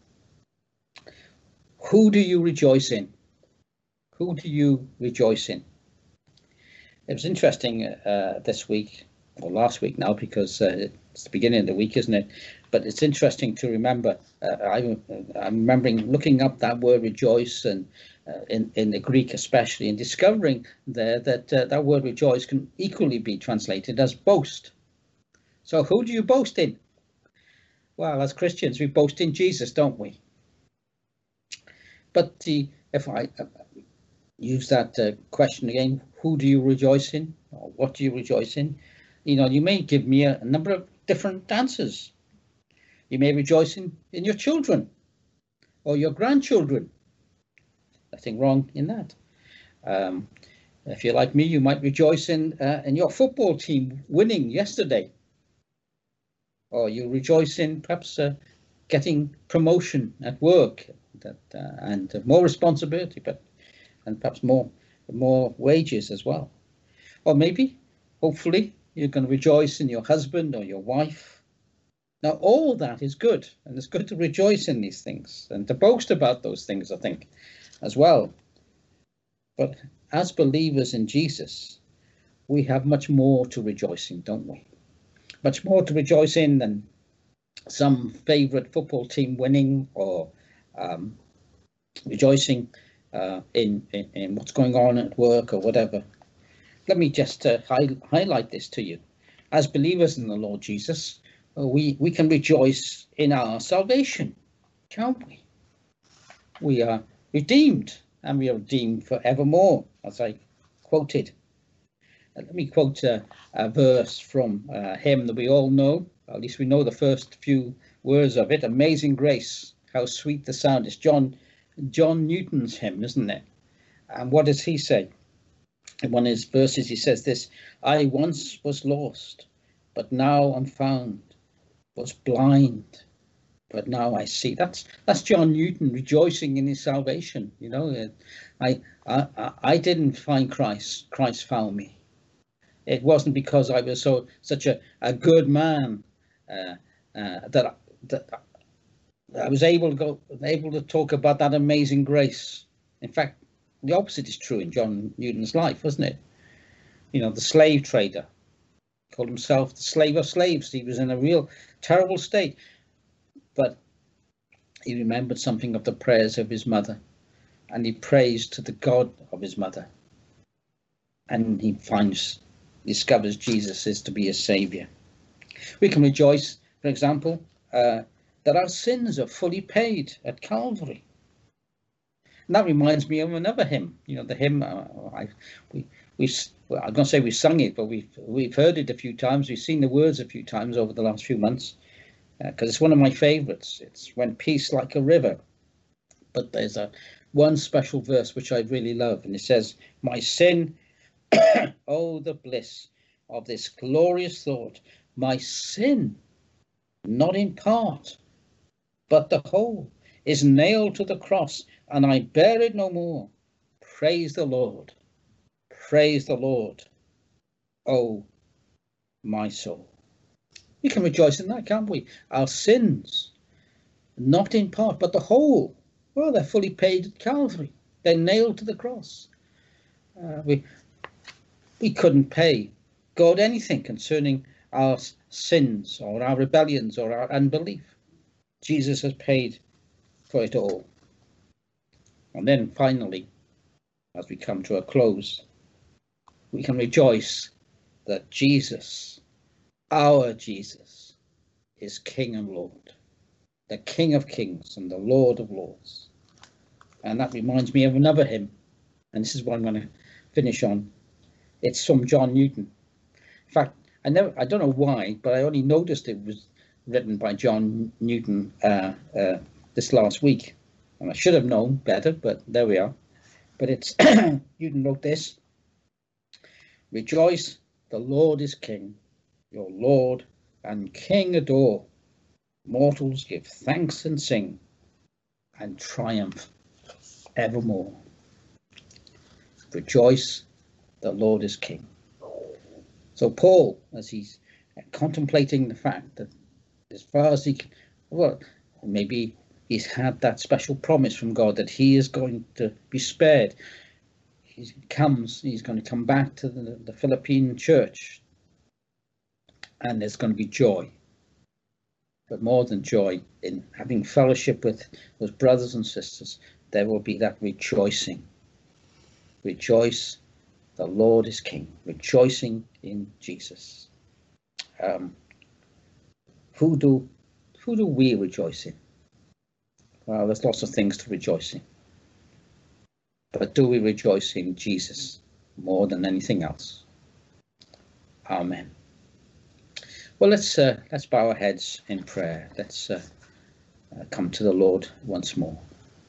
Who do you rejoice in? Who do you rejoice in? It was interesting uh, this week, or last week now, because uh, it's the beginning of the week, isn't it? But it's interesting to remember. Uh, I, I'm remembering looking up that word rejoice, and uh, in, in the Greek especially, and discovering there that uh, that word rejoice can equally be translated as boast. So who do you boast in? Well, as Christians, we boast in Jesus, don't we? But the, if I uh, use that uh, question again, who do you rejoice in? Or what do you rejoice in? You know, you may give me a, a number of different answers. You may rejoice in, in your children or your grandchildren. Nothing wrong in that. Um, if you're like me, you might rejoice in, uh, in your football team winning yesterday. Or you rejoice in perhaps uh, getting promotion at work that, uh, and uh, more responsibility, but and perhaps more more wages as well. Or maybe, hopefully, you're going to rejoice in your husband or your wife. Now, all that is good, and it's good to rejoice in these things and to boast about those things, I think, as well. But as believers in Jesus, we have much more to rejoice in, don't we? Much more to rejoice in than some favourite football team winning, or um, rejoicing uh, in, in, in what's going on at work or whatever. Let me just uh, hi highlight this to you. As believers in the Lord Jesus, uh, we, we can rejoice in our salvation, can't we? We are redeemed, and we are redeemed forevermore, as I quoted. Uh, let me quote uh, a verse from a hymn that we all know. At least we know the first few words of it. Amazing Grace, how sweet the sound. It's John John Newton's hymn, isn't it? And what does he say? In one of his verses, he says this: I once was lost, but now I'm found, was blind, but now I see. That's that's John Newton rejoicing in his salvation. You know, I I I didn't find Christ. Christ found me. It wasn't because I was so such a, a good man uh, uh, that that I was able to go able to talk about that amazing grace. In fact, the opposite is true in John Newton's life, wasn't it? You know, the slave trader called himself the slave of slaves. He was in a real terrible state, but he remembered something of the prayers of his mother, and he prays to the God of his mother, and he finds, discovers Jesus is to be his savior. We can rejoice, for example, uh, that our sins are fully paid at Calvary. And that reminds me of another hymn, you know, the hymn, uh, I, we, we, well, I'm going to say we've sung it, but we've, we've heard it a few times. We've seen the words a few times over the last few months, because uh, it's one of my favorites. It's When Peace Like a River. But there's a one special verse which I really love, and it says, my sin, oh, the bliss of this glorious thought, my sin, not in part, but the whole, is nailed to the cross, and I bear it no more. Praise the Lord. Praise the Lord. Oh, my soul. We can rejoice in that, can't we? Our sins, not in part, but the whole, well, they're fully paid at Calvary. They're nailed to the cross. Uh, we, we couldn't pay God anything concerning our sins or our rebellions or our unbelief. Jesus has paid for it all. And then finally, as we come to a close, we can rejoice that Jesus, our Jesus, is King and Lord. the King of Kings and the Lord of Lords. And that reminds me of another hymn, and this is what I'm going to finish on. It's from John Newton. In fact, I never, I don't know why, but I only noticed it was written by John Newton uh, uh, this last week, and I should have known better, but there we are. But it's Newton wrote this: "Rejoice, the Lord is King, your Lord and King adore. Mortals give thanks and sing, and triumph evermore." Rejoice, the Lord is King. So Paul, as he's contemplating the fact that as far as he, well, maybe he's had that special promise from God that he is going to be spared. He comes, he's going to come back to the, the Philippine church, and there's going to be joy. But more than joy, in having fellowship with those brothers and sisters, there will be that rejoicing. Rejoice, the Lord is King. Rejoicing in Jesus. Um, who do who do we rejoice in? Well, there's lots of things to rejoice in. But do we rejoice in Jesus more than anything else? Amen. Well, let's uh, let's bow our heads in prayer. Let's uh, uh, come to the Lord once more.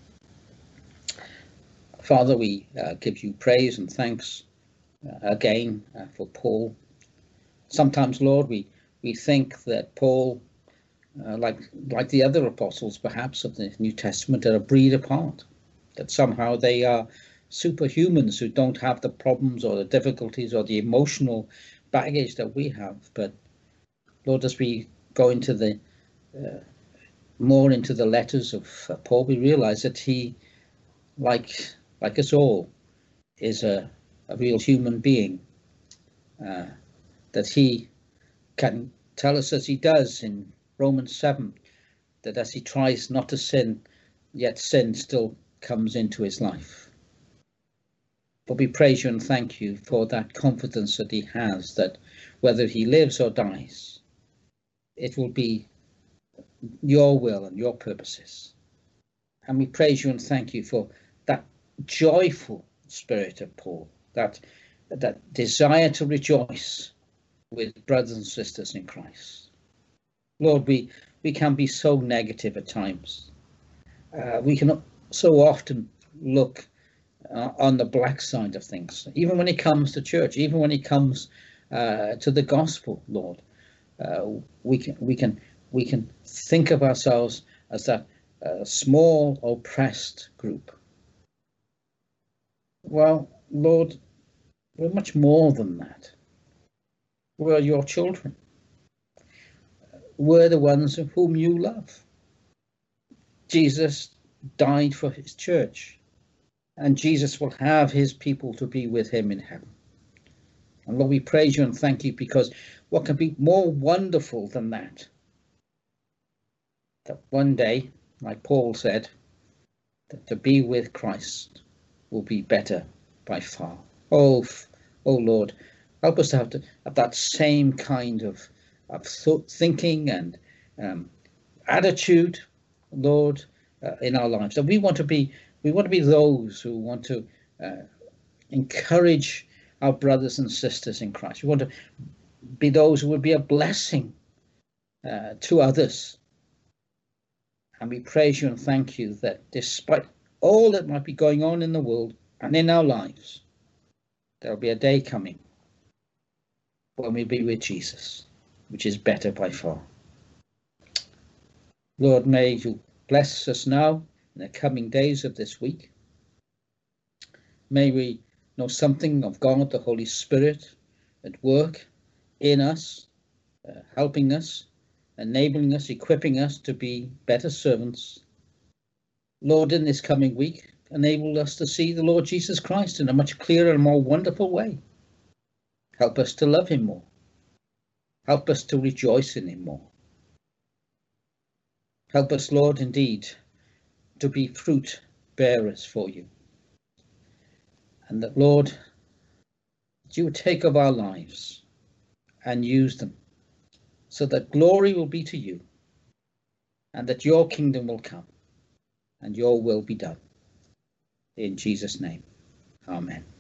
Father, we uh, give you praise and thanks uh, again uh, for Paul. Sometimes, Lord, we we think that Paul, uh, like like the other apostles, perhaps of the New Testament, are a breed apart. That somehow they are superhumans who don't have the problems or the difficulties or the emotional baggage that we have. But Lord, as we go into the uh, more into the letters of uh, Paul, we realize that he, like like us all, is a, a real human being. Uh, that he can tell us, as he does in Romans seven, that as he tries not to sin, yet sin still comes into his life. But we praise you and thank you for that confidence that he has, that whether he lives or dies, it will be your will and your purposes. And we praise you and thank you for that joyful spirit of Paul, that that desire to rejoice with brothers and sisters in Christ. Lord, we we can be so negative at times. Uh, we can so often look uh, on the black side of things, even when it comes to church, even when it comes uh, to the gospel. Lord, uh, we can we can we can think of ourselves as that uh, small oppressed group. Well, Lord, we're much more than that. We're your children. We're the ones of whom you love. Jesus died for his church, and Jesus will have his people to be with him in heaven. And Lord, we praise you and thank you, because what can be more wonderful than that? That one day, like Paul said, that to be with Christ will be better by far. Oh, oh Lord, help us to have, to have that same kind of, of thought, thinking and um, attitude, Lord, uh, in our lives. That we want to be, we want to be those who want to uh, encourage our brothers and sisters in Christ. We want to be those who would be a blessing uh, to others. And we praise you and thank you that despite all that might be going on in the world and in our lives, there will be a day coming when we be with Jesus, which is better by far. Lord, may you bless us now in the coming days of this week. May we know something of God, the Holy Spirit, at work in us, uh, helping us, enabling us, equipping us to be better servants. Lord, in this coming week, enable us to see the Lord Jesus Christ in a much clearer and more wonderful way. Help us to love him more. Help us to rejoice in him more. Help us, Lord, indeed, to be fruit bearers for you. And that, Lord, that you would take of our lives and use them so that glory will be to you and that your kingdom will come and your will be done. In Jesus' name, amen.